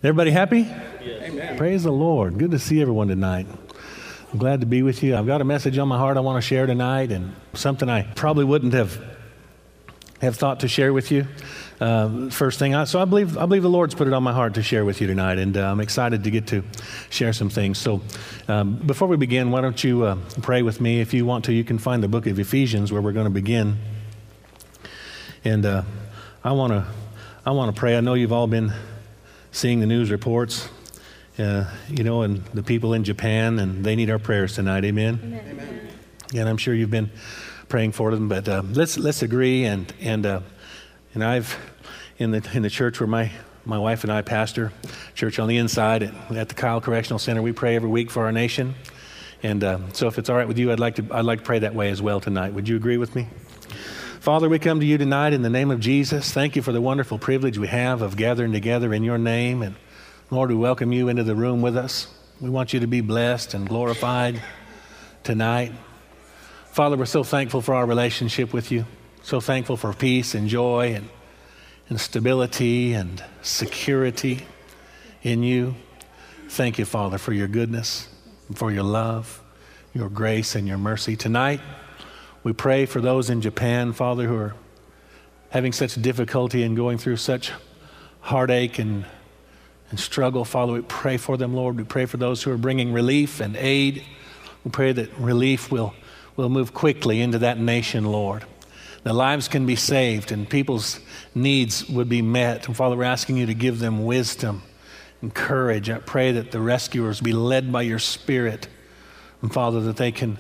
Everybody happy? Yes. Amen. Praise the Lord. Good to see everyone tonight. I'm glad to be with you. I've got a message on my heart I want to share tonight, and something I probably wouldn't have thought to share with you. First thing, I believe the Lord's put it on my heart to share with you tonight, and I'm excited to get to share some things. So before we begin, why don't you pray with me? If you want to, you can find the book of Ephesians where we're going to begin. And I want to pray. I know you've all been seeing the news reports, and the people in Japan, and they need our prayers tonight. Amen? Amen. And I'm sure you've been praying for them, but let's agree. And I've in the church where my wife and I pastor, church on the inside at the Kyle Correctional Center, we pray every week for our nation. And so if it's all right with you, I'd like to pray that way as well tonight. Would you agree with me? Father, we come to you tonight in the name of Jesus. Thank you for the wonderful privilege we have of gathering together in your name. And Lord, we welcome you into the room with us. We want you to be blessed and glorified tonight. Father, we're so thankful for our relationship with you. So thankful for peace and joy and stability and security in you. Thank you, Father, for your goodness, for your love, your grace, and your mercy. Tonight, we pray for those in Japan, Father, who are having such difficulty and going through such heartache and struggle. Father, we pray for them, Lord. We pray for those who are bringing relief and aid. We pray that relief will move quickly into that nation, Lord. That lives can be saved and people's needs would be met. And Father, we're asking you to give them wisdom and courage. I pray that the rescuers be led by your Spirit. And Father, that they can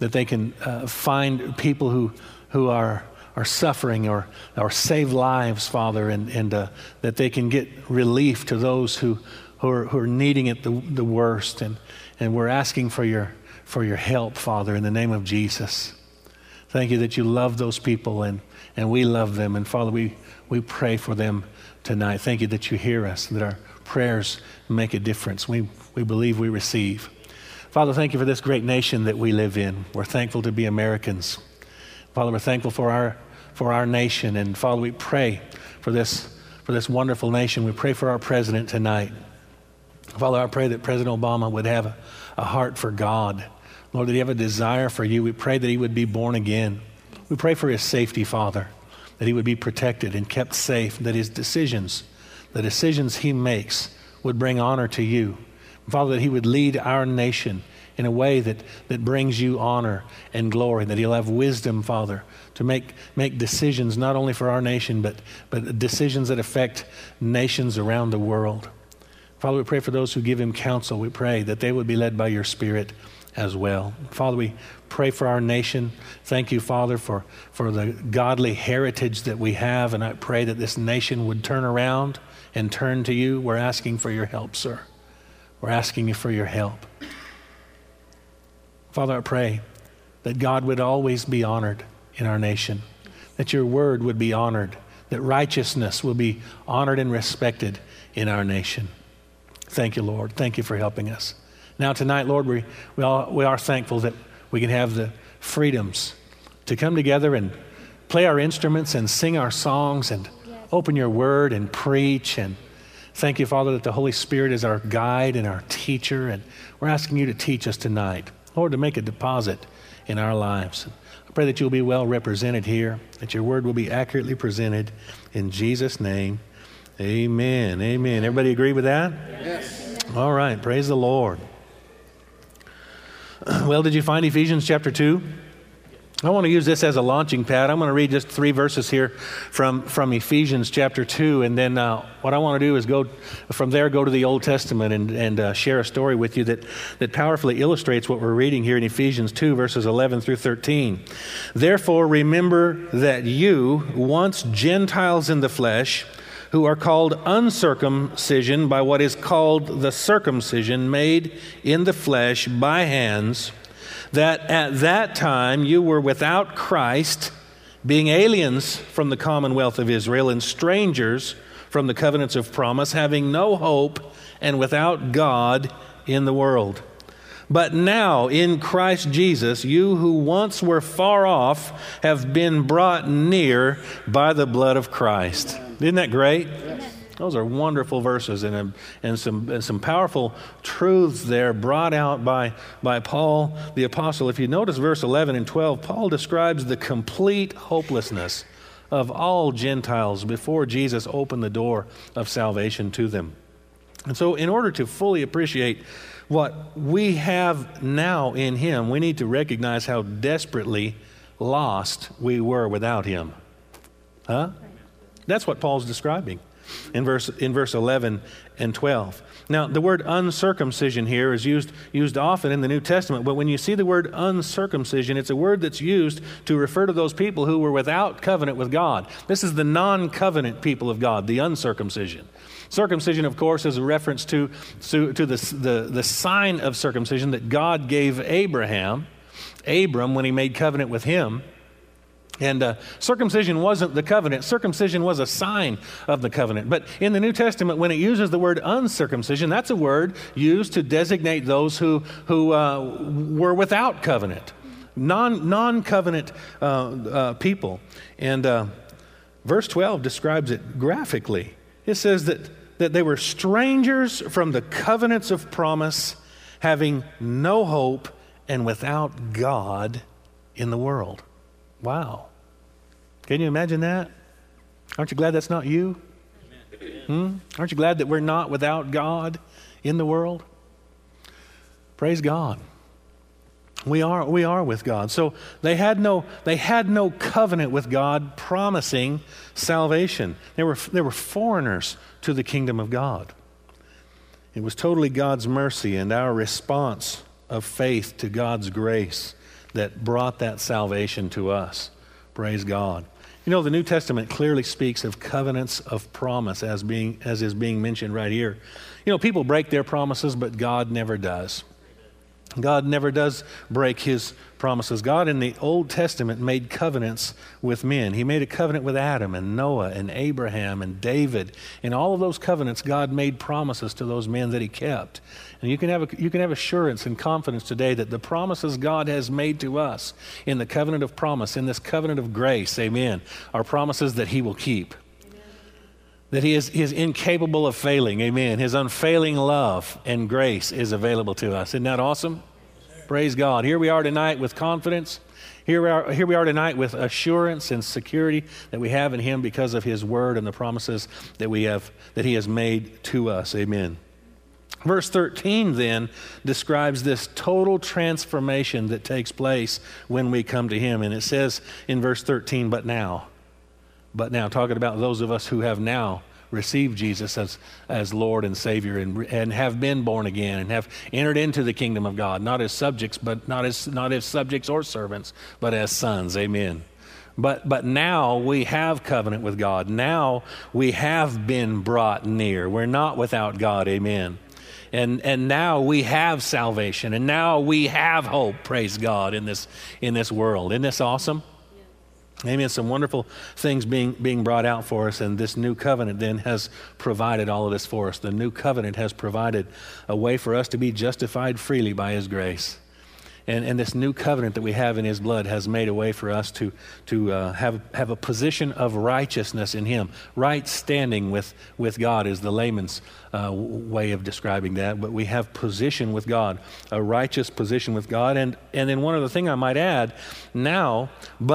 find people who are suffering or save lives, Father, and that they can get relief to those who are needing it the worst. And we're asking for your help, Father, in the name of Jesus. Thank you that you love those people and we love them. And Father, we pray for them tonight. Thank you that you hear us, that our prayers make a difference. We believe we receive. Father, thank you for this great nation that we live in. We're thankful to be Americans. Father, we're thankful for our nation. And Father, we pray for this wonderful nation. We pray for our president tonight. Father, I pray that President Obama would have a heart for God. Lord, that he have a desire for you. We pray that he would be born again. We pray for his safety, Father, that he would be protected and kept safe, that his decisions, the decisions he makes, would bring honor to you. Father, that he would lead our nation in a way that brings you honor and glory, that he'll have wisdom, Father, to make decisions not only for our nation, but decisions that affect nations around the world. Father, we pray for those who give him counsel. We pray that they would be led by your Spirit as well. Father, we pray for our nation. Thank you, Father, for the godly heritage that we have, and I pray that this nation would turn around and turn to you. We're asking for your help, sir. We're asking you for your help. Father, I pray that God would always be honored in our nation, that your word would be honored, that righteousness will be honored and respected in our nation. Thank you, Lord. Thank you for helping us. Now tonight, Lord, we are thankful that we can have the freedoms to come together and play our instruments and sing our songs and open your word and preach. And thank you, Father, that the Holy Spirit is our guide and our teacher. And we're asking you to teach us tonight, Lord, to make a deposit in our lives. I pray that you'll be well represented here, that your word will be accurately presented. In Jesus' name, amen. Amen. Everybody agree with that? Yes. All right. Praise the Lord. Well, did you find Ephesians chapter 2? I want to use this as a launching pad. I'm going to read just 3 verses here from Ephesians chapter 2, and then what I want to do is go to the Old Testament and share a story with you that powerfully illustrates what we're reading here in Ephesians 2, verses 11 through 13. Therefore, remember that you, once Gentiles in the flesh, who are called uncircumcision by what is called the circumcision made in the flesh by hands, that at that time you were without Christ, being aliens from the commonwealth of Israel and strangers from the covenants of promise, having no hope and without God in the world. But now in Christ Jesus, you who once were far off have been brought near by the blood of Christ. Isn't that great? Yes. Those are wonderful verses and some powerful truths there brought out by Paul the Apostle. If you notice verse 11 and 12, Paul describes the complete hopelessness of all Gentiles before Jesus opened the door of salvation to them. And so in order to fully appreciate what we have now in him, we need to recognize how desperately lost we were without him. Huh? That's what Paul's describing in verse 11 and 12. Now, the word uncircumcision here is used often in the New Testament, but when you see the word uncircumcision, it's a word that's used to refer to those people who were without covenant with God. This is the non-covenant people of God, the uncircumcision. Circumcision, of course, is a reference to the sign of circumcision that God gave Abram when he made covenant with him. And circumcision wasn't the covenant. Circumcision was a sign of the covenant. But in the New Testament, when it uses the word uncircumcision, that's a word used to designate those who were without covenant, non-covenant people. And verse 12 describes it graphically. It says that they were strangers from the covenants of promise, having no hope and without God in the world. Wow. Can you imagine that? Aren't you glad that's not you? Aren't you glad that we're not without God in the world? Praise God. We are with God. So they had no covenant with God promising salvation. They were foreigners to the kingdom of God. It was totally God's mercy and our response of faith to God's grace that brought that salvation to us. Praise God. You know, the New Testament clearly speaks of covenants of promise as is being mentioned right here. You know, people break their promises, but God never does. God never does break his promises. God in the Old Testament made covenants with men. He made a covenant with Adam and Noah and Abraham and David. In all of those covenants, God made promises to those men that he kept. And you can have assurance and confidence today that the promises God has made to us in the covenant of promise, in this covenant of grace, amen, are promises that he will keep. That he is incapable of failing, amen. His unfailing love and grace is available to us. Isn't that awesome? Praise God. Here we are tonight with confidence. Here we are tonight with assurance and security that we have in him because of his word and the promises that he has made to us. Amen. Verse 13 then describes this total transformation that takes place when we come to him. And it says in verse 13, but now, talking about those of us who have now received Jesus as Lord and Savior and have been born again and have entered into the kingdom of God, not as subjects, but not as subjects or servants, but as sons. Amen. But now we have covenant with God. Now we have been brought near. We're not without God. Amen. And now we have salvation, and now we have hope. Praise God in this world. Isn't this awesome? Amen. Some wonderful things being brought out for us, and this new covenant then has provided all of this for us. The new covenant has provided a way for us to be justified freely by his grace. And this new covenant that we have in his blood has made a way for us to have a position of righteousness in him. Right standing with God is the layman's way of describing that. But we have position with God, a righteous position with God. And then one other thing I might add, now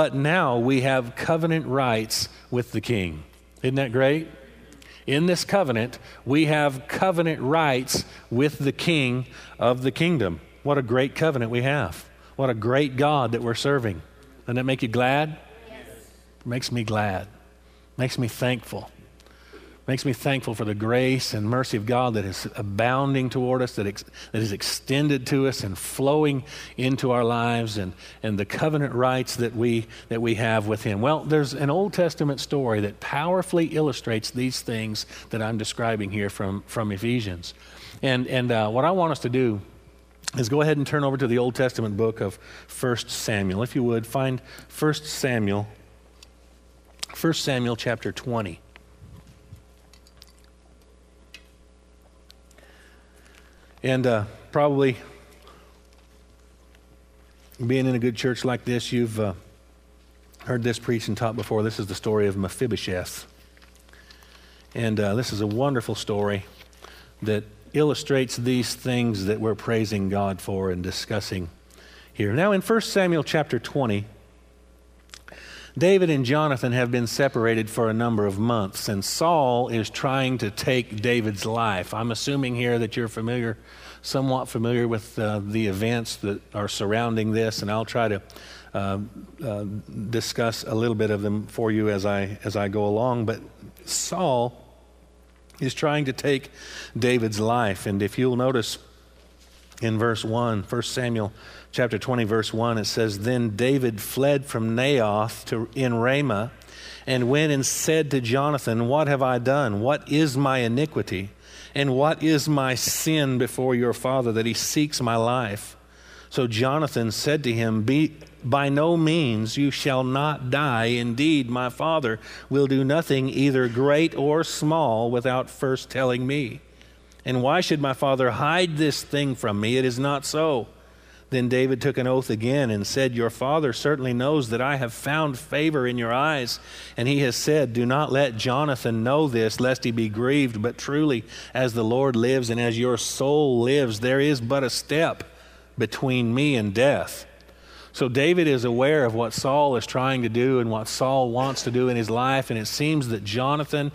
we have covenant rights with the King. Isn't that great? In this covenant, we have covenant rights with the King of the kingdom. What a great covenant we have. What a great God that we're serving. Doesn't that make you glad? Yes. It makes me glad. Makes me thankful. Makes me thankful for the grace and mercy of God that is abounding toward us, that is extended to us and flowing into our lives, and the covenant rights that we have with him. Well, there's an Old Testament story that powerfully illustrates these things that I'm describing here from Ephesians. And what I want us to do is go ahead and turn over to the Old Testament book of 1 Samuel. If you would, find 1 Samuel chapter 20. And probably being in a good church like this, you've heard this preached and taught before. This is the story of Mephibosheth. And this is a wonderful story that illustrates these things that we're praising God for and discussing here. Now in 1 Samuel chapter 20, David and Jonathan have been separated for a number of months, and Saul is trying to take David's life. I'm assuming here that you're somewhat familiar with the events that are surrounding this, and I'll try to discuss a little bit of them for you as I go along. But Saul is trying to take David's life, and if you'll notice in verse 1, 1 Samuel chapter 20, verse 1, it says, "Then David fled from Naioth in Ramah, and went and said to Jonathan, 'What have I done? What is my iniquity? And what is my sin before your father, that he seeks my life?' So Jonathan said to him, 'By no means you shall not die. Indeed, my father will do nothing, either great or small, without first telling me. And why should my father hide this thing from me? It is not so.' Then David took an oath again and said, 'Your father certainly knows that I have found favor in your eyes. And he has said, do not let Jonathan know this, lest he be grieved. But truly, as the Lord lives and as your soul lives, there is but a step between me and death.' So David is aware of what Saul is trying to do and what Saul wants to do in his life, and it seems that Jonathan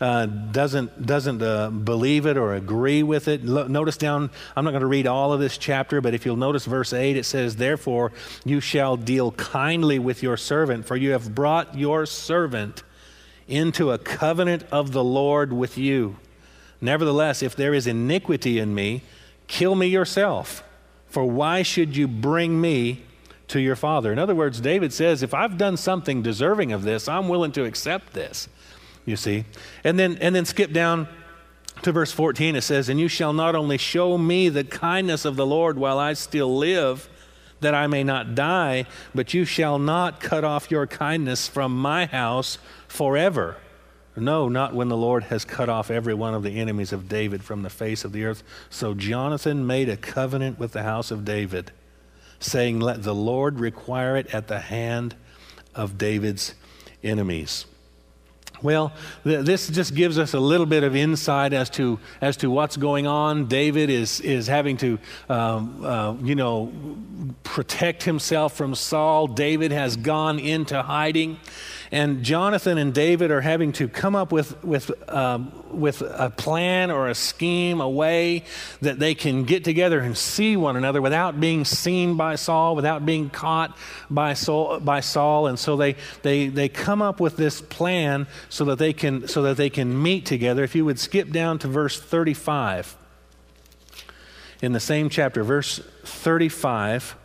doesn't believe it or agree with it. Notice down, I'm not going to read all of this chapter, but if you'll notice verse 8, it says, 'Therefore you shall deal kindly with your servant, for you have brought your servant into a covenant of the Lord with you. Nevertheless, if there is iniquity in me, kill me yourself. For why should you bring me to your father?'" In other words, David says, if I've done something deserving of this, I'm willing to accept this, you see. And then skip down to verse 14. It says, "And you shall not only show me the kindness of the Lord while I still live, that I may not die, but you shall not cut off your kindness from my house forever. No, not when the Lord has cut off every one of the enemies of David from the face of the earth." So Jonathan made a covenant with the house of David, saying, "Let the Lord require it at the hand of David's enemies." Well, this just gives us a little bit of insight as to what's going on. David is having to, protect himself from Saul. David has gone into hiding, and Jonathan and David are having to come up with a plan or a scheme, a way that they can get together and see one another without being seen by Saul, without being caught by Saul. And so they come up with this plan so that they can meet together. If you would skip down to verse 35 in the same chapter, verse 35.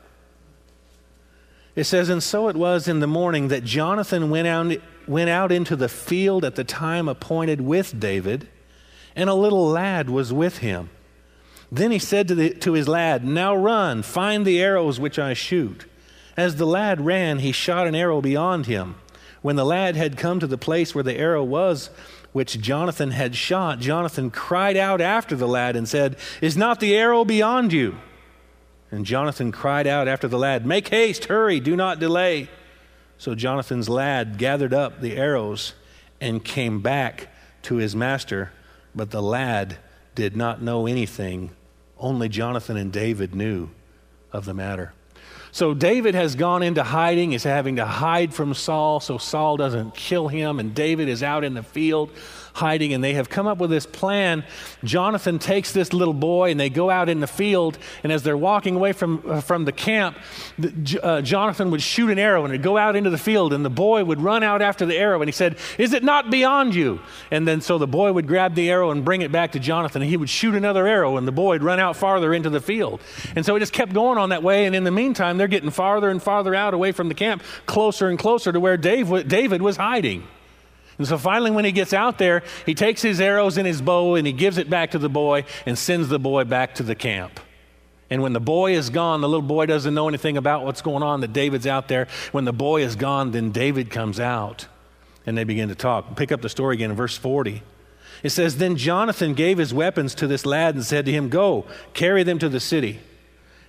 It says, "And so it was in the morning that Jonathan went out into the field at the time appointed with David, and a little lad was with him. Then he said to his lad, 'Now run, find the arrows which I shoot.' As the lad ran, he shot an arrow beyond him. When the lad had come to the place where the arrow was, which Jonathan had shot, Jonathan cried out after the lad and said, 'Is not the arrow beyond you?' And Jonathan cried out after the lad, 'Make haste, hurry, do not delay.' So Jonathan's lad gathered up the arrows and came back to his master, but the lad did not know anything. Only Jonathan and David knew of the matter." So David has gone into hiding. He's having to hide from Saul so Saul doesn't kill him, and David is out in the field hiding, and they have come up with this plan. Jonathan takes this little boy and they go out in the field, and as they're walking away from the camp, Jonathan would shoot an arrow and it'd go out into the field, and the boy would run out after the arrow, and he said, "Is it not beyond you?" And then so the boy would grab the arrow and bring it back to Jonathan, and he would shoot another arrow, and the boy would run out farther into the field. And so it just kept going on that way, and in the meantime they're getting farther and farther out away from the camp, closer and closer to where David was hiding. And so finally when he gets out there, he takes his arrows and his bow and he gives it back to the boy and sends the boy back to the camp. And when the boy is gone, the little boy doesn't know anything about what's going on, that David's out there. When the boy is gone, then David comes out and they begin to talk. Pick up the story again in verse 40. It says, "Then Jonathan gave his weapons to this lad and said to him, 'Go, carry them to the city.'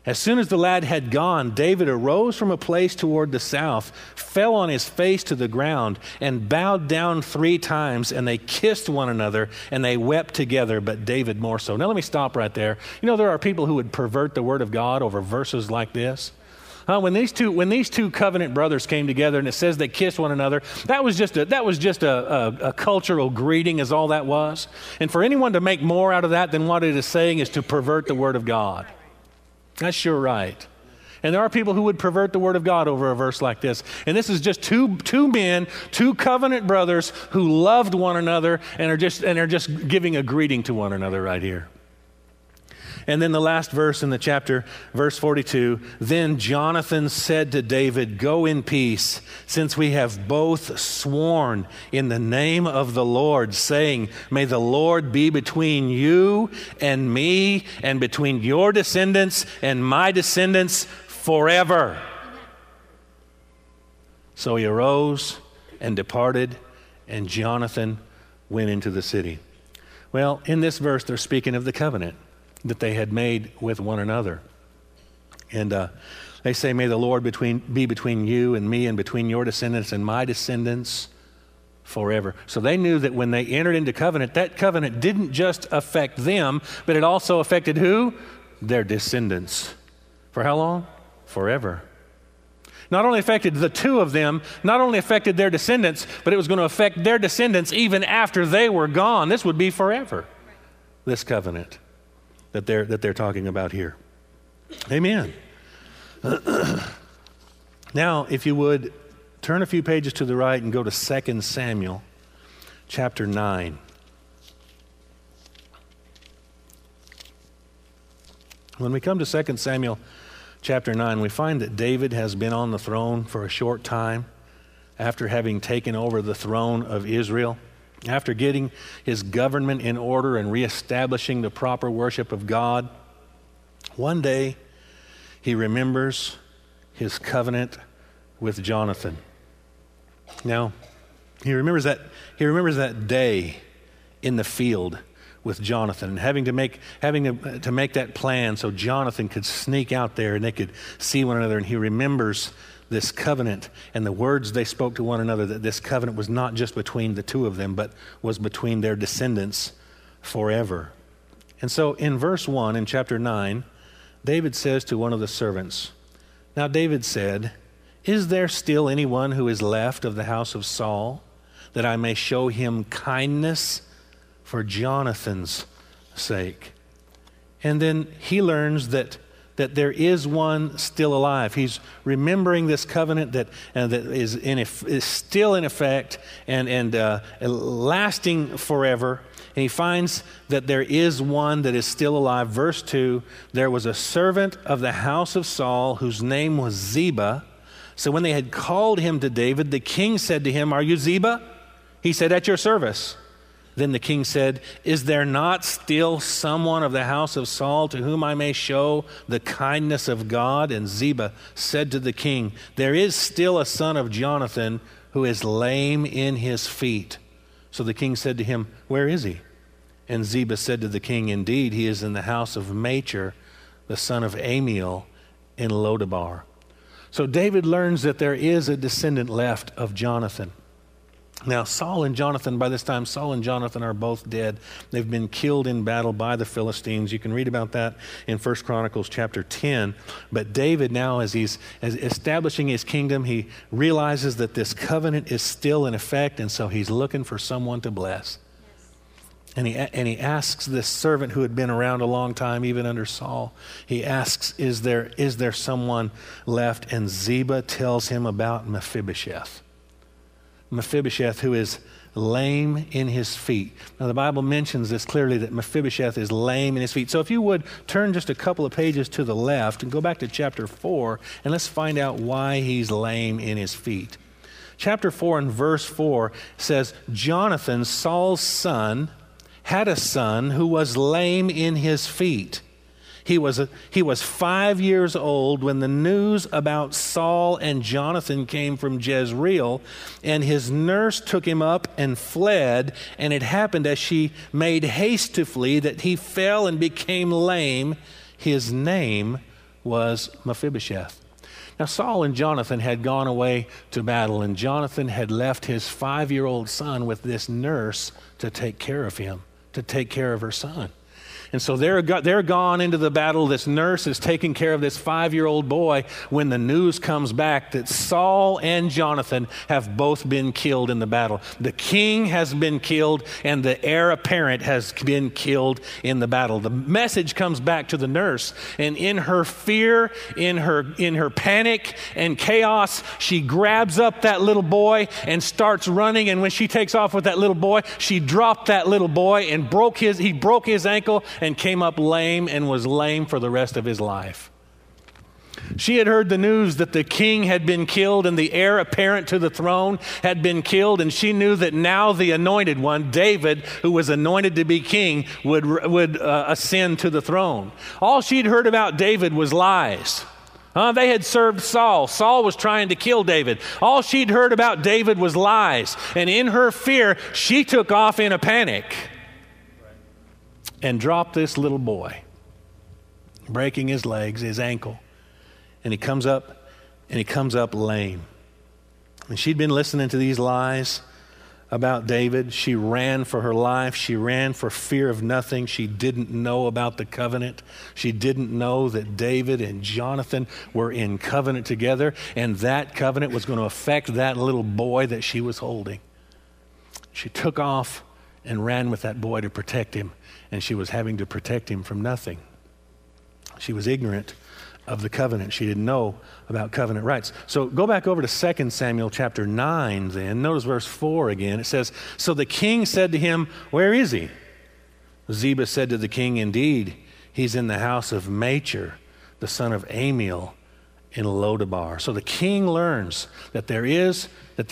As soon as the lad had gone, David arose from a place toward the south, fell on his face to the ground, and bowed down 3 times, and they kissed one another, and they wept together, but David more so. Now let me stop right there. You know, there are people who would pervert the word of God over verses like this. When these two covenant brothers came together and it says they kissed one another, that was just a cultural greeting, is all that was. And for anyone to make more out of that than what it is saying is to pervert the word of God. That's sure right. And there are people who would pervert the word of God over a verse like this. And this is just two men, 2 covenant brothers who loved one another and are just giving a greeting to one another right here. And then the last verse in the chapter, verse 42, then Jonathan said to David, go in peace, since we have both sworn in the name of the Lord, saying, may the Lord be between you and me, and between your descendants and my descendants forever. So he arose and departed, and Jonathan went into the city. Well, in this verse, they're speaking of the covenant that they had made with one another. And they say, may the Lord be between you and me, and between your descendants and my descendants forever. So they knew that when they entered into covenant, that covenant didn't just affect them, but it also affected who? Their descendants. For how long? Forever. Not only affected the 2 of them, not only affected their descendants, but it was going to affect their descendants even after they were gone. This would be forever, this covenant that they're talking about here. Amen. Now, if you would, turn a few pages to the right and go to 2 Samuel chapter 9. When we come to 2 Samuel chapter 9, we find that David has been on the throne for a short time after having taken over the throne of Israel. After getting his government in order and reestablishing the proper worship of God, one day he remembers his covenant with Jonathan. Now, he remembers that day in the field with Jonathan, and having to make that plan so Jonathan could sneak out there and they could see one another. And he remembers this covenant and the words they spoke to one another, that this covenant was not just between the 2 of them, but was between their descendants forever. And so in verse 1 in chapter 9, David says to one of the servants, now David said, is there still anyone who is left of the house of Saul, that I may show him kindness for Jonathan's sake? And then he learns that there is one still alive. He's remembering this covenant that is still in effect and lasting forever. And he finds that there is one that is still alive. Verse 2, there was a servant of the house of Saul whose name was Ziba. So when they had called him to David, the king said to him, are you Ziba? He said, at your service. Then the king said, is there not still someone of the house of Saul to whom I may show the kindness of God? And Ziba said to the king, there is still a son of Jonathan who is lame in his feet. So the king said to him, where is he? And Ziba said to the king, indeed, he is in the house of Machir, the son of Amiel, in Lodabar. So David learns that there is a descendant left of Jonathan. Now, Saul and Jonathan are both dead. They've been killed in battle by the Philistines. You can read about that in 1 Chronicles chapter 10. But David now, as he's establishing his kingdom, he realizes that this covenant is still in effect, and so he's looking for someone to bless. And he asks this servant who had been around a long time, even under Saul, he asks, is there someone left? And Ziba tells him about Mephibosheth. Mephibosheth, who is lame in his feet. Now, the Bible mentions this clearly, that Mephibosheth is lame in his feet. So if you would turn just a couple of pages to the left and go back to chapter 4, and let's find out why he's lame in his feet. Chapter 4 and verse 4 says, Jonathan, Saul's son, had a son who was lame in his feet. He was 5 years old when the news about Saul and Jonathan came from Jezreel, and his nurse took him up and fled, and it happened as she made haste to flee that he fell and became lame. His name was Mephibosheth. Now, Saul and Jonathan had gone away to battle, and Jonathan had left his 5-year-old son with this nurse to take care of him, to take care of her son. And so they're gone into the battle. This nurse is taking care of this 5-year-old boy when the news comes back that Saul and Jonathan have both been killed in the battle. The king has been killed and the heir apparent has been killed in the battle. The message comes back to the nurse, and in her fear, in her panic and chaos, she grabs up that little boy and starts running. And when she takes off with that little boy, she dropped that little boy and he broke his ankle and came up lame and was lame for the rest of his life. She had heard the news that the king had been killed and the heir apparent to the throne had been killed, and she knew that now the anointed one, David, who was anointed to be king, would ascend to the throne. All she'd heard about David was lies. They had served Saul. Saul was trying to kill David. All she'd heard about David was lies, and in her fear, she took off in a panic and dropped this little boy, breaking his legs, his ankle. And he comes up lame. And she'd been listening to these lies about David. She ran for her life. She ran for fear of nothing. She didn't know about the covenant. She didn't know that David and Jonathan were in covenant together, and that covenant was going to affect that little boy that she was holding. She took off and ran with that boy to protect him. And she was having to protect him from nothing. She was ignorant of the covenant. She didn't know about covenant rights. So go back over to 2 Samuel chapter 9 then. Notice verse 4 again. It says, "So the king said to him, 'Where is he?' Ziba said to the king, 'Indeed, he's in the house of Machir, the son of Amiel, in Lodabar.'" So the king learns that there is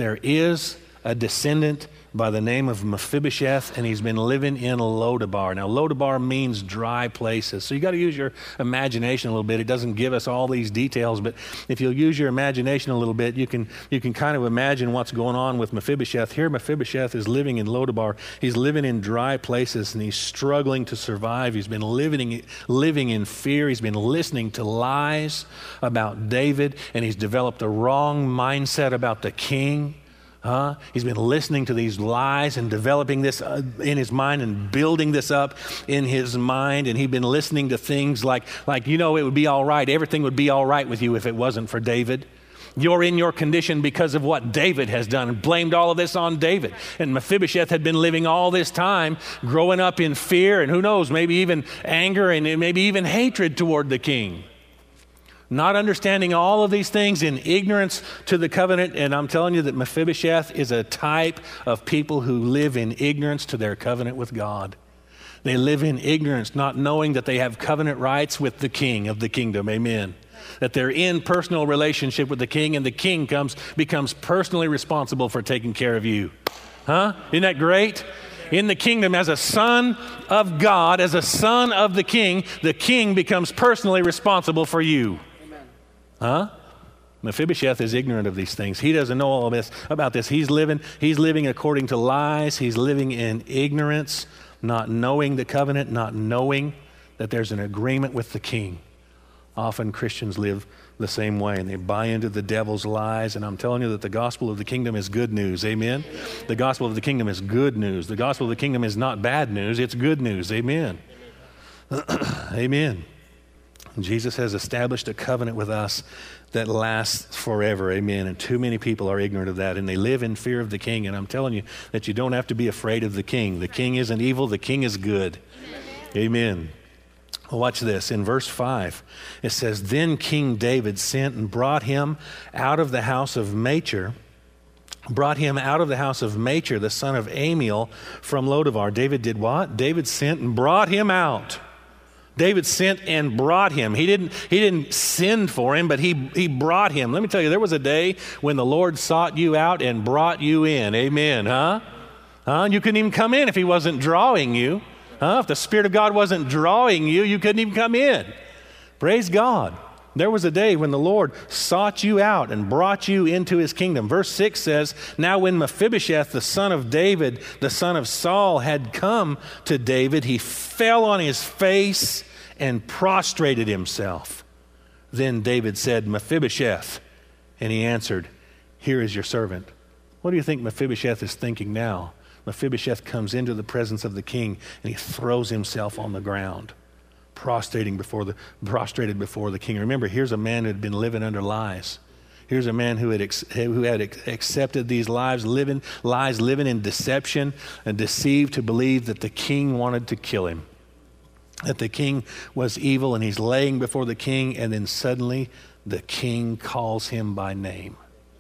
a descendant by the name of Mephibosheth, and he's been living in Lodabar. Now, Lodabar means dry places. So you got to use your imagination a little bit. It doesn't give us all these details, but if you'll use your imagination a little bit, you can kind of imagine what's going on with Mephibosheth. Here, Mephibosheth is living in Lodabar. He's living in dry places, and he's struggling to survive. He's been living in fear. He's been listening to lies about David, and he's developed a wrong mindset about the king. He's been listening to these lies and developing this in his mind and building this up in his mind. And he'd been listening to things like, it would be all right. Everything would be all right with you if it wasn't for David. You're in your condition because of what David has done, and blamed all of this on David. And Mephibosheth had been living all this time, growing up in fear, and who knows, maybe even anger and maybe even hatred toward the king. Not understanding all of these things, in ignorance to the covenant. And I'm telling you that Mephibosheth is a type of people who live in ignorance to their covenant with God. They live in ignorance, not knowing that they have covenant rights with the king of the kingdom. Amen. That they're in personal relationship with the king, and the king becomes personally responsible for taking care of you. Isn't that great? In the kingdom, as a son of God, as a son of the king becomes personally responsible for you. Mephibosheth is ignorant of these things. He doesn't know all of this about this. He's living according to lies. He's living in ignorance, not knowing the covenant, not knowing that there's an agreement with the king. Often Christians live the same way, and they buy into the devil's lies. And I'm telling you that the gospel of the kingdom is good news. Amen? The gospel of the kingdom is good news. The gospel of the kingdom is not bad news. It's good news. Amen. Amen. Jesus has established a covenant with us that lasts forever. Amen. And too many people are ignorant of that, and they live in fear of the king. And I'm telling you that you don't have to be afraid of the king. The king isn't evil. The king is good. Amen. Well, watch this. In verse 5, it says, "Then King David sent and brought him out of the house of Machir, the son of Amiel, from Lodabar." David did what? David sent and brought him out. David sent and brought him. He didn't send for him, but he brought him. Let me tell you, there was a day when the Lord sought you out and brought you in. Amen, You couldn't even come in if he wasn't drawing you. If the Spirit of God wasn't drawing you, you couldn't even come in. Praise God. There was a day when the Lord sought you out and brought you into his kingdom. Verse 6 says, "Now when Mephibosheth, the son of David, the son of Saul, had come to David, he fell on his face and prostrated himself." Then David said, Mephibosheth. And he answered, here is your servant. What do you think Mephibosheth is thinking now? Mephibosheth comes into the presence of the king and he throws himself on the ground, prostrated before the king. Remember, here's a man who had been living under lies. Here's a man who had accepted these lies, living in deception, and deceived to believe that the king wanted to kill him, that the king was evil, and he's laying before the king, and then suddenly the king calls him by name.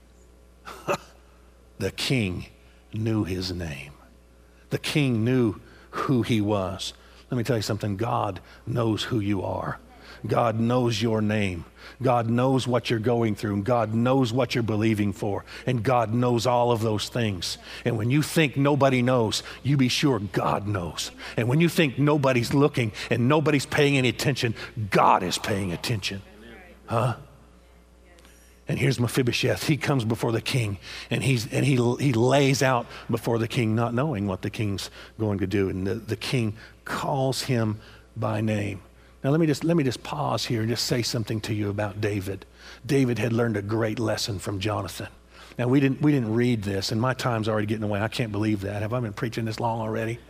The king knew his name. The king knew who he was. Let me tell you something. God knows who you are. God knows your name. God knows what you're going through. God knows what you're believing for. And God knows all of those things. And when you think nobody knows, you be sure God knows. And when you think nobody's looking and nobody's paying any attention, God is paying attention. Huh? And here's Mephibosheth. He comes before the king, and he lays out before the king, not knowing what the king's going to do. And the king calls him by name. Now let me just pause here and just say something to you about David. David had learned a great lesson from Jonathan. Now we didn't read this, and my time's already getting away. I can't believe that. Have I been preaching this long already?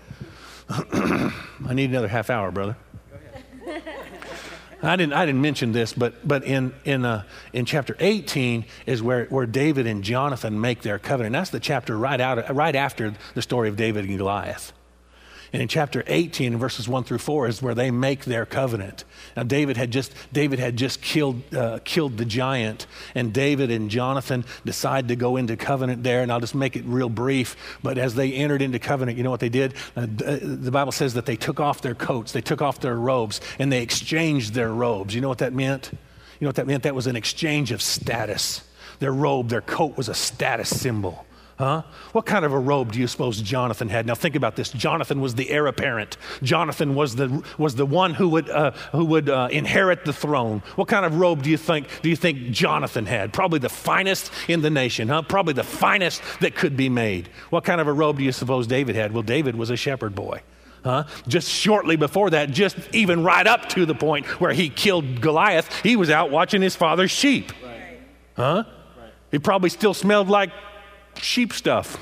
I need another half hour, brother. Go ahead. I didn't mention this, but in chapter 18 is where David and Jonathan make their covenant. That's the chapter right after the story of David and Goliath. And in chapter 18, verses 1 through 4, is where they make their covenant. Now, David had just killed the giant, and David and Jonathan decide to go into covenant there. And I'll just make it real brief. But as they entered into covenant, you know what they did? The Bible says that they took off their coats, they took off their robes, and they exchanged their robes. You know what that meant? You know what that meant? That was an exchange of status. Their robe, their coat was a status symbol. Huh? What kind of a robe do you suppose Jonathan had? Now think about this. Jonathan was the heir apparent. Jonathan was the one who would inherit the throne. What kind of robe do you think Jonathan had? Probably the finest in the nation, huh? Probably the finest that could be made. What kind of a robe do you suppose David had? Well, David was a shepherd boy. Huh? Just shortly before that, just even right up to the point where he killed Goliath, he was out watching his father's sheep. Right. Huh? Right. He probably still smelled like sheep stuff.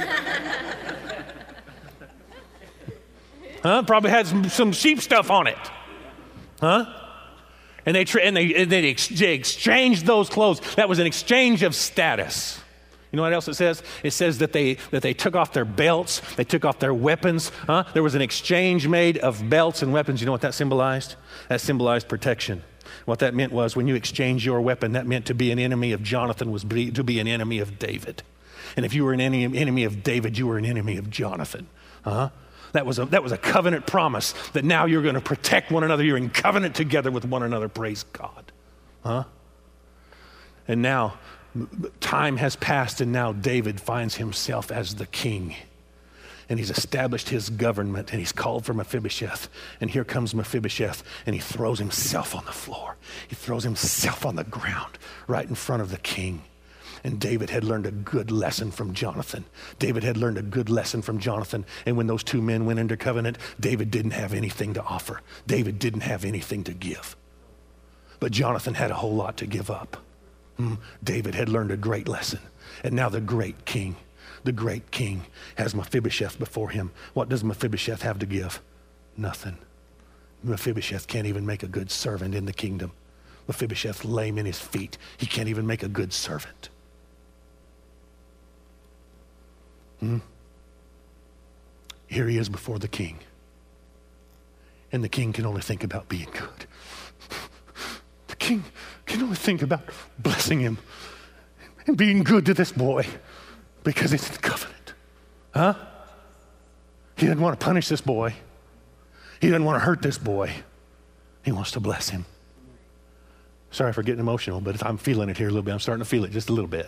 Huh? Probably had some sheep stuff on it. Huh? And they exchanged those clothes. That was an exchange of status. You know what else it says? It says that they took off their belts, they took off their weapons. Huh? There was an exchange made of belts and weapons. You know what that symbolized? That symbolized protection. What that meant was when you exchange your weapon, that meant to be an enemy of Jonathan was to be an enemy of David. And if you were an enemy of David, you were an enemy of Jonathan. That was a covenant promise that now you're going to protect one another. You're in covenant together with one another. Praise God. And now time has passed, and now David finds himself as the king. And he's established his government, and he's called for Mephibosheth. And here comes Mephibosheth, and he throws himself on the floor. He throws himself on the ground right in front of the king. And David had learned a good lesson from Jonathan. David had learned a good lesson from Jonathan. And when those two men went into covenant, David didn't have anything to offer. David didn't have anything to give. But Jonathan had a whole lot to give up. David had learned a great lesson. And now the great king has Mephibosheth before him. What does Mephibosheth have to give? Nothing. Mephibosheth can't even make a good servant in the kingdom. Mephibosheth lame in his feet. He can't even make a good servant. Here he is before the king. And the king can only think about being good. The king can only think about blessing him and being good to this boy because it's in the covenant. He doesn't want to punish this boy. He doesn't want to hurt this boy. He wants to bless him. Sorry for getting emotional, but I'm feeling it here a little bit. I'm starting to feel it just a little bit.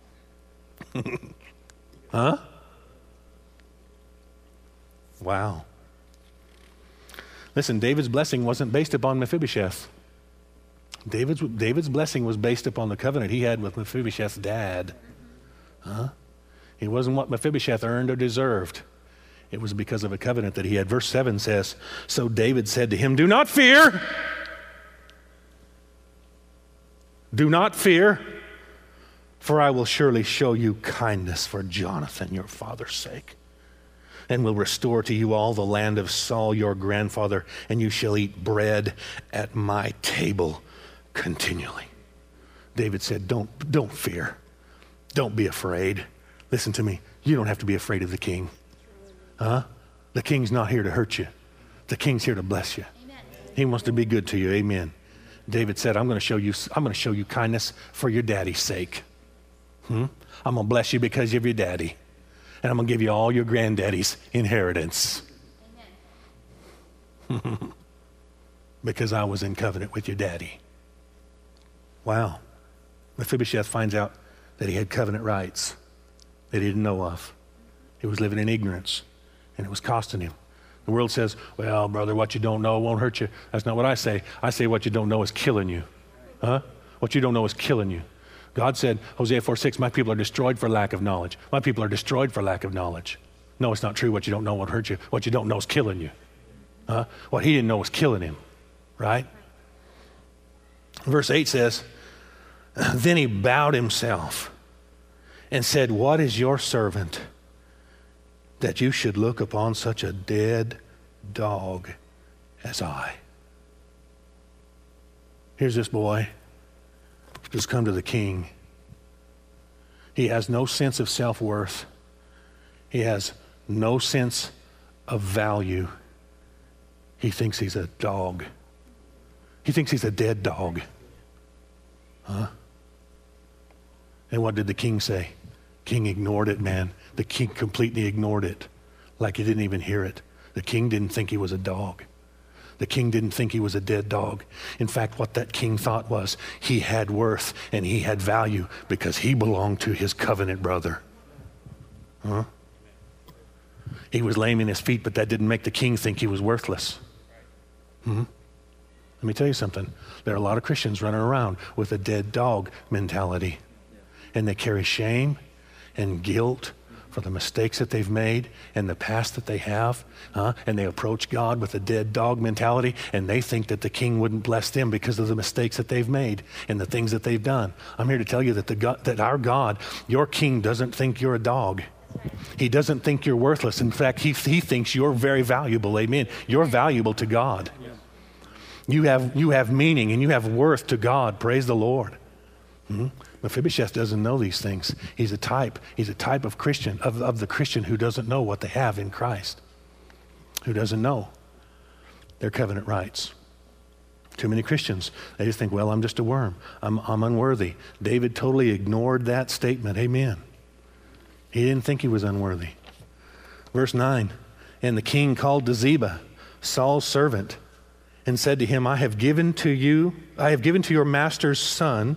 Wow. Listen, David's blessing wasn't based upon Mephibosheth. David's blessing was based upon the covenant he had with Mephibosheth's dad. It wasn't what Mephibosheth earned or deserved. It was because of a covenant that he had. Verse 7 says, so David said to him, do not fear. Do not fear, for I will surely show you kindness for Jonathan, your father's sake, and will restore to you all the land of Saul, your grandfather, and you shall eat bread at my table continually. David said, don't fear. Don't be afraid. Listen to me. You don't have to be afraid of the king. Huh? The king's not here to hurt you. The king's here to bless you. Amen. He wants to be good to you. Amen. David said, I'm going to show you kindness for your daddy's sake. I'm going to bless you because of your daddy. And I'm going to give you all your granddaddy's inheritance. Amen. Because I was in covenant with your daddy. Wow. Mephibosheth finds out that he had covenant rights that he didn't know of. He was living in ignorance, and it was costing him. The world says, well, brother, what you don't know won't hurt you. That's not what I say. I say what you don't know is killing you. Huh? What you don't know is killing you. God said, Hosea 4:6, my people are destroyed for lack of knowledge. My people are destroyed for lack of knowledge. No, it's not true. What you don't know won't hurt you. What you don't know is killing you. Huh? What he didn't know was killing him, right? Verse 8 says, then he bowed himself and said, what is your servant that you should look upon such a dead dog as I? Here's this boy who's come to the king. He has no sense of self-worth. He has no sense of value. He thinks he's a dog. He thinks he's a dead dog. Huh? And what did the king say? King ignored it, man. The king completely ignored it, like he didn't even hear it. The king didn't think he was a dog. The king didn't think he was a dead dog. In fact, what that king thought was he had worth and he had value because he belonged to his covenant brother. Huh? He was lame in his feet, but that didn't make the king think he was worthless. Let me tell you something. There are a lot of Christians running around with a dead dog mentality. And they carry shame and guilt for the mistakes that they've made and the past that they have. And they approach God with a dead dog mentality, and they think that the king wouldn't bless them because of the mistakes that they've made and the things that they've done. I'm here to tell you that our God, your king, doesn't think you're a dog. He doesn't think you're worthless. In fact, he thinks you're very valuable. Amen. You're valuable to God. You have meaning and you have worth to God. Praise the Lord. Mephibosheth doesn't know these things. He's a type of Christian, of the Christian who doesn't know what they have in Christ, who doesn't know their covenant rights. Too many Christians, they just think, well, I'm just a worm. I'm unworthy. David totally ignored that statement. Amen. He didn't think he was unworthy. Verse 9, and the king called to Ziba, Saul's servant, and said to him, I have given to your master's son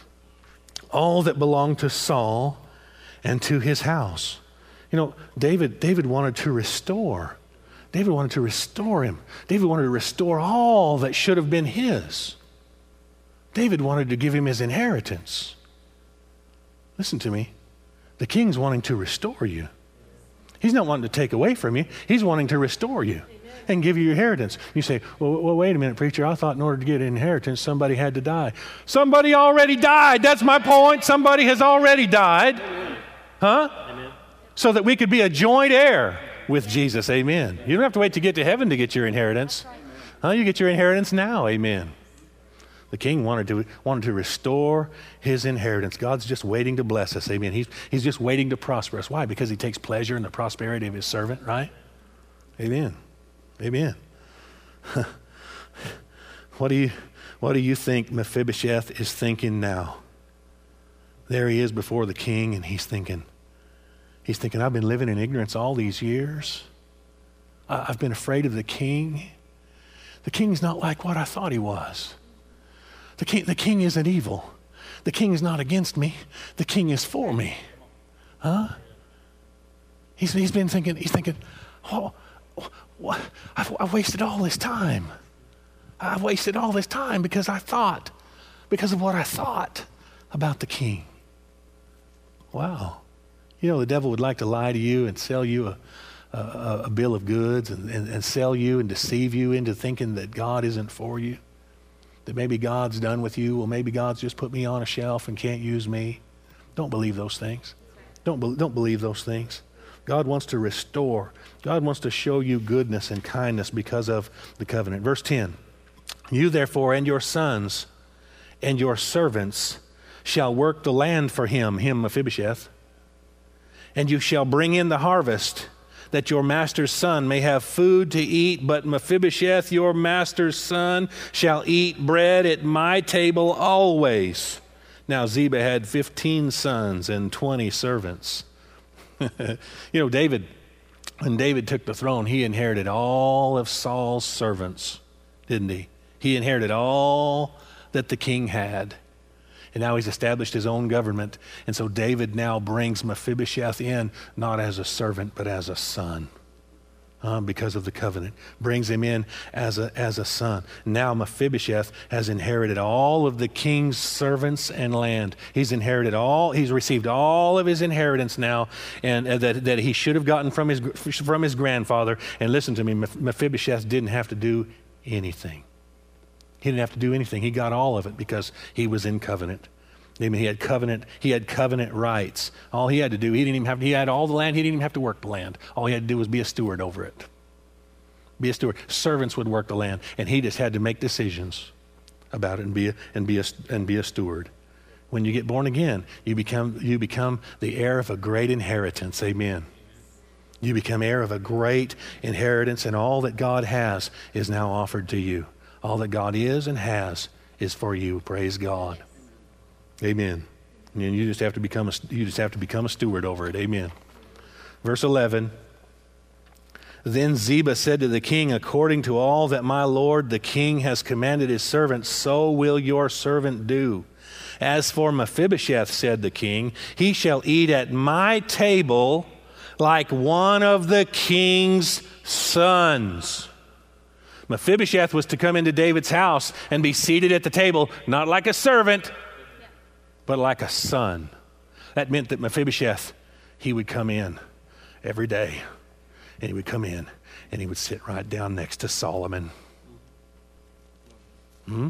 all that belonged to Saul and to his house. You know, David wanted to restore. David wanted to restore him. David wanted to restore all that should have been his. David wanted to give him his inheritance. Listen to me. The king's wanting to restore you. He's not wanting to take away from you. He's wanting to restore you and give you your inheritance. You say, well, wait a minute, preacher. I thought in order to get an inheritance, somebody had to die. Somebody already died. That's my point. Somebody has already died. Huh? Amen. So that we could be a joint heir with Jesus. Amen. You don't have to wait to get to heaven to get your inheritance. Huh? You get your inheritance now. Amen. The king wanted to restore his inheritance. God's just waiting to bless us. Amen. He's just waiting to prosper us. Why? Because he takes pleasure in the prosperity of his servant, right? Amen. Amen. What do you think Mephibosheth is thinking now? There he is before the king, and he's thinking, I've been living in ignorance all these years. I've been afraid of the king. The king's not like what I thought he was. The king isn't evil. The king is not against me. The king is for me. Huh? He's thinking, oh, what? I've wasted all this time. I've wasted all this time because of what I thought about the king. Wow. You know, the devil would like to lie to you and sell you a bill of goods and sell you and deceive you into thinking that God isn't for you. that maybe God's done with you. Well, maybe God's just put me on a shelf and can't use me. Don't believe those things. Don't believe those things. God wants to restore. God wants to show you goodness and kindness because of the covenant. Verse 10, you therefore and your sons and your servants shall work the land for him Mephibosheth, and you shall bring in the harvest, that your master's son may have food to eat. But Mephibosheth, your master's son, shall eat bread at my table always. Now Ziba had 15 sons and 20 servants. David, when David took the throne, he inherited all of Saul's servants, didn't he? He inherited all that the king had. And now he's established his own government. And so David now brings Mephibosheth in, not as a servant, but as a son. Because of the covenant. Brings him in as a son. Now Mephibosheth has inherited all of the king's servants and land. He's received all of his inheritance now, and that he should have gotten from his grandfather. And listen to me, Mephibosheth didn't have to do anything. He didn't have to do anything. He got all of it because he was in covenant. I mean, he had covenant rights. All he had to do, he had all the land. He didn't even have to work the land. All he had to do was be a steward over it. Be a steward. Servants would work the land, and he just had to make decisions about it and be a steward. When you get born again, you become the heir of a great inheritance. Amen. You become heir of a great inheritance, and all that God has is now offered to you. All that God is and has is for you. Praise God. Amen. And you just have to become a steward over it. Amen. Verse 11. Then Ziba said to the king, according to all that my lord the king has commanded his servant, so will your servant do. As for Mephibosheth, said the king, he shall eat at my table like one of the king's sons. Mephibosheth was to come into David's house and be seated at the table, not like a servant, but like a son. That meant that Mephibosheth, he would come in every day, and he would come in, and he would sit right down next to Solomon. And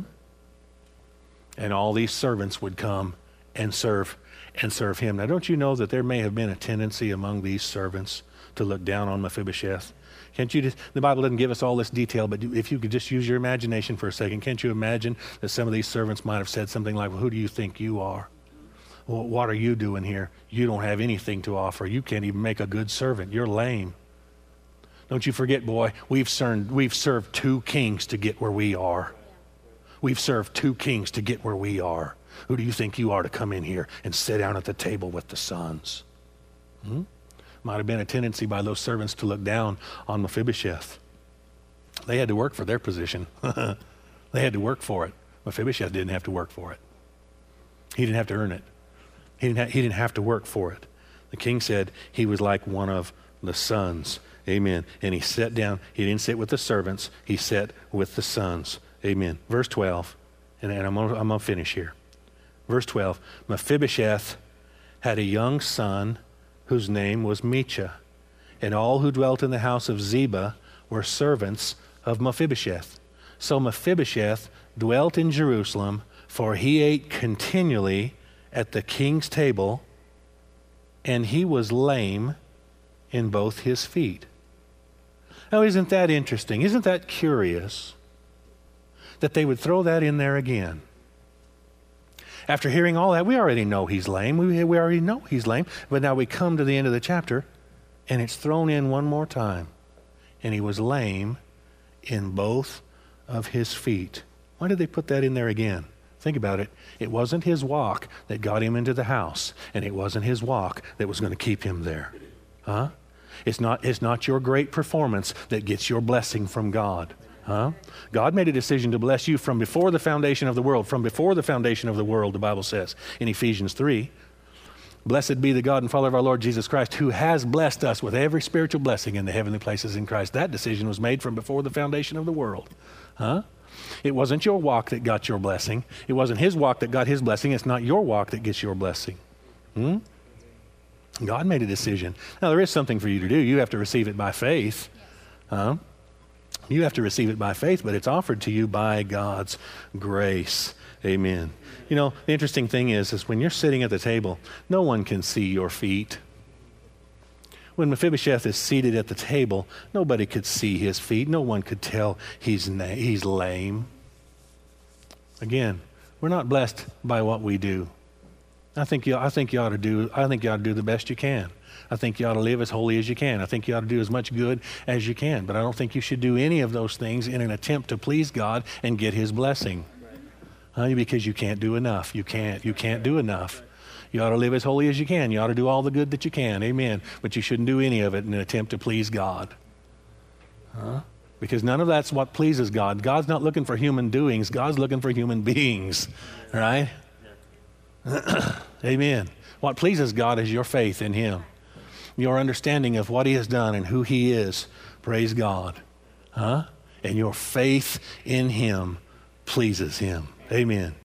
all these servants would come and serve him. Now, don't you know that there may have been a tendency among these servants to look down on Mephibosheth? The Bible doesn't give us all this detail, but if you could just use your imagination for a second, can't you imagine that some of these servants might have said something like, well, who do you think you are? Well, what are you doing here? You don't have anything to offer. You can't even make a good servant. You're lame. Don't you forget, boy, we've served two kings to get where we are. We've served two kings to get where we are. Who do you think you are to come in here and sit down at the table with the sons? Might have been a tendency by those servants to look down on Mephibosheth. They had to work for their position. They had to work for it. Mephibosheth didn't have to work for it. He didn't have to earn it. He didn't have to work for it. The king said he was like one of the sons. Amen. And he sat down. He didn't sit with the servants. He sat with the sons. Amen. Verse 12, and I'm going to finish here. Verse 12, Mephibosheth had a young son whose name was Micha, and all who dwelt in the house of Ziba were servants of Mephibosheth. So Mephibosheth dwelt in Jerusalem, for he ate continually at the king's table, and he was lame in both his feet. Now, isn't that interesting? Isn't that curious that they would throw that in there again? After hearing all that, we already know he's lame. We already know he's lame. But now we come to the end of the chapter, and it's thrown in one more time. And he was lame in both of his feet. Why did they put that in there again? Think about it. It wasn't his walk that got him into the house, and it wasn't his walk that was going to keep him there. Huh? It's not your great performance that gets your blessing from God. Huh? God made a decision to bless you from before the foundation of the world. From before the foundation of the world, the Bible says in Ephesians 3. Blessed be the God and Father of our Lord Jesus Christ, who has blessed us with every spiritual blessing in the heavenly places in Christ. That decision was made from before the foundation of the world. Huh? It wasn't your walk that got your blessing. It wasn't his walk that got his blessing. It's not your walk that gets your blessing. God made a decision. Now, there is something for you to do. You have to receive it by faith. You have to receive it by faith, but it's offered to you by God's grace. Amen. You know, the interesting thing is when you're sitting at the table, no one can see your feet. When Mephibosheth is seated at the table, nobody could see his feet. No one could tell he's lame. Again, we're not blessed by what we do. I think you ought to do the best you can. I think you ought to live as holy as you can. I think you ought to do as much good as you can. But I don't think you should do any of those things in an attempt to please God and get his blessing. Because you can't do enough. You can't do enough. You ought to live as holy as you can. You ought to do all the good that you can. Amen. But you shouldn't do any of it in an attempt to please God. Because none of that's what pleases God. God's not looking for human doings. God's looking for human beings. Right? Amen. What pleases God is your faith in him. Your understanding of what he has done and who he is. Praise God. And your faith in him pleases him. Amen.